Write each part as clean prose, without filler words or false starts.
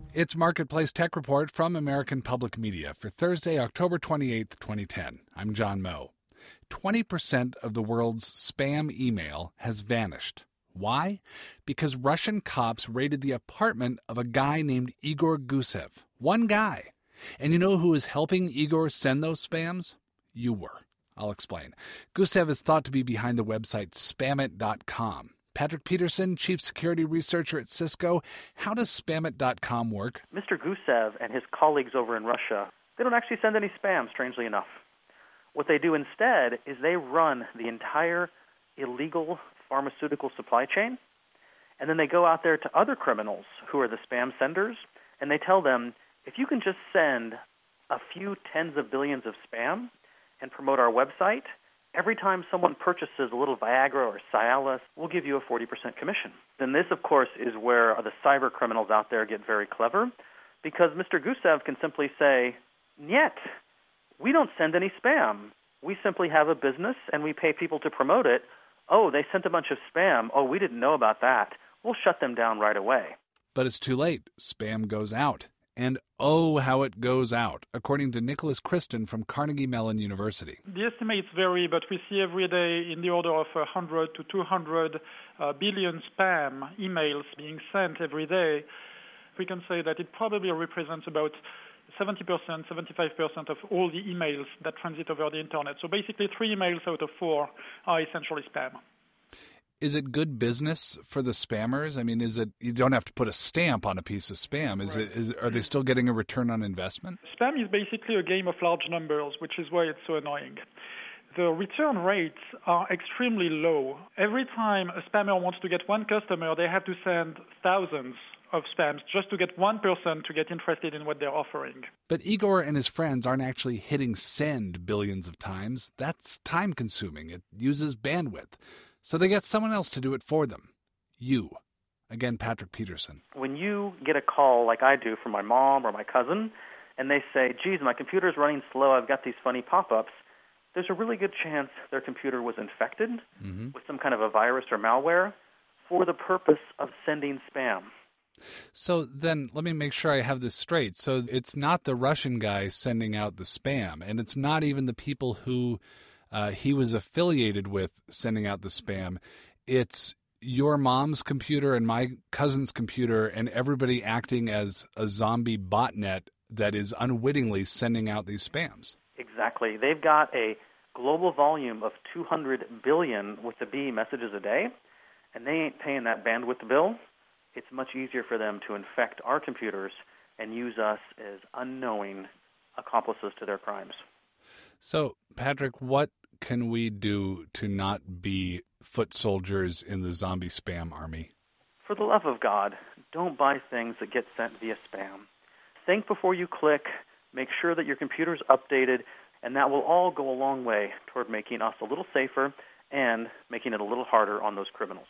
It's Marketplace Tech Report from American Public Media for Thursday, October 28th, 2010. I'm John Moe. 20% of the world's spam email has vanished. Why? Because Russian cops raided the apartment of a guy named Igor Gusev. One guy. And you know who is helping Igor send those spams? You were. I'll explain. Gusev is thought to be behind the website Spamit.com. Patrick Peterson, Chief Security Researcher at Cisco. How does Spamit.com work? Mr. Gusev and his colleagues over in Russia, they don't actually send any spam, strangely enough. What they do instead is they run the entire illegal pharmaceutical supply chain, and then they go out there to other criminals who are the spam senders, and they tell them, if you can just send a few tens of billions of spam and promote our website, every time someone purchases a little Viagra or Cialis, we'll give you a 40% commission. Then this, of course, is where the cyber criminals out there get very clever, because Mr. Gusev can simply say, "Niet, we don't send any spam. We simply have a business and we pay people to promote it. Oh, they sent a bunch of spam. Oh, we didn't know about that. We'll shut them down right away." But it's too late. Spam goes out. And oh, how it goes out, according to Nicholas Kristen from Carnegie Mellon University. The estimates vary, but we see every day in the order of 100 to 200 billion spam emails being sent every day. We can say that it probably represents about 70%, 75% of all the emails that transit over the Internet. So basically 3 emails out of 4 are essentially spam. Is it good business for the spammers? I mean, is it, you don't have to put a stamp on a piece of spam. Are they still getting a return on investment? Spam is basically a game of large numbers, which is why it's so annoying. The return rates are extremely low. Every time a spammer wants to get one customer, they have to send thousands of spams just to get one person to get interested in what they're offering. But Igor and his friends aren't actually hitting send billions of times. That's time-consuming. It uses bandwidth. So they get someone else to do it for them. You. Again, Patrick Peterson. When you get a call like I do from my mom or my cousin, and they say, "Geez, my computer's running slow, I've got these funny pop-ups," there's a really good chance their computer was infected with some kind of a virus or malware for the purpose of sending spam. So then let me make sure I have this straight. So it's not the Russian guy sending out the spam, and it's not even the people who he was affiliated with sending out the spam. It's your mom's computer and my cousin's computer and everybody acting as a zombie botnet that is unwittingly sending out these spams. Exactly. They've got a global volume of 200 billion with the B messages a day, and they ain't paying that bandwidth bill. It's much easier for them to infect our computers and use us as unknowing accomplices to their crimes. So, Patrick, what can we do to not be foot soldiers in the zombie spam army? For the love of God, don't buy things that get sent via spam. Think before you click. Make sure that your computer's updated, and that will all go a long way toward making us a little safer and making it a little harder on those criminals.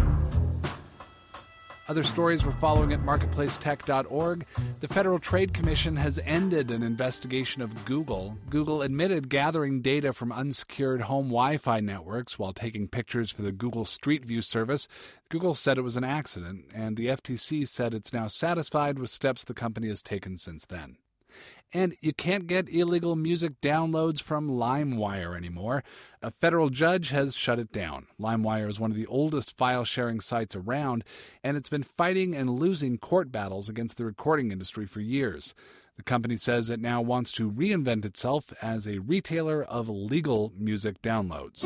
Other stories we're following at marketplacetech.org. The Federal Trade Commission has ended an investigation of Google. Google admitted gathering data from unsecured home Wi-Fi networks while taking pictures for the Google Street View service. Google said it was an accident, and the FTC said it's now satisfied with steps the company has taken since then. And you can't get illegal music downloads from LimeWire anymore. A federal judge has shut it down. LimeWire is one of the oldest file-sharing sites around, and it's been fighting and losing court battles against the recording industry for years. The company says it now wants to reinvent itself as a retailer of legal music downloads.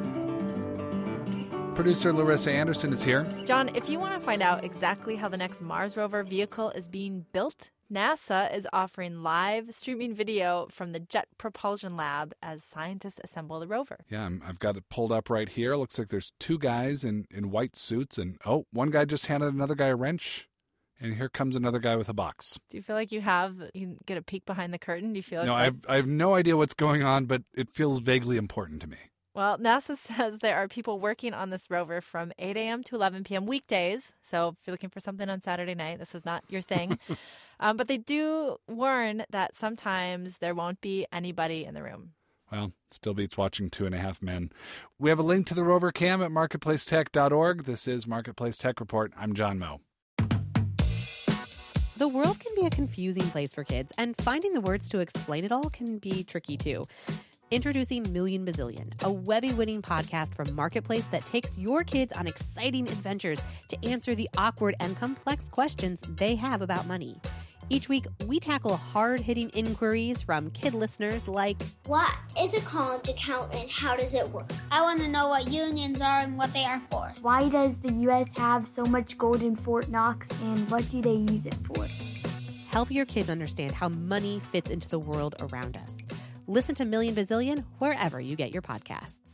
Producer Larissa Anderson is here. John, if you want to find out exactly how the next Mars rover vehicle is being built, NASA is offering live streaming video from the Jet Propulsion Lab as scientists assemble the rover. Yeah, I've got it pulled up right here. Looks like there's 2 guys in white suits, and one guy just handed another guy a wrench, and here comes another guy with a box. Do you feel like you can get a peek behind the curtain? Do you feel No, I have no idea what's going on, but it feels vaguely important to me. Well, NASA says there are people working on this rover from 8 a.m. to 11 p.m. weekdays. So if you're looking for something on Saturday night, this is not your thing. But they do warn that sometimes there won't be anybody in the room. Well, still beats watching 2.5 Men. We have a link to the rover cam at marketplacetech.org. This is Marketplace Tech Report. I'm John Moe. The world can be a confusing place for kids, and finding the words to explain it all can be tricky too. Introducing Million Bazillion, a Webby-winning podcast from Marketplace that takes your kids on exciting adventures to answer the awkward and complex questions they have about money. Each week, we tackle hard-hitting inquiries from kid listeners like, what is a college account and how does it work? I want to know what unions are and what they are for. Why does the U.S. have so much gold in Fort Knox and what do they use it for? Help your kids understand how money fits into the world around us. Listen to Million Bazillion wherever you get your podcasts.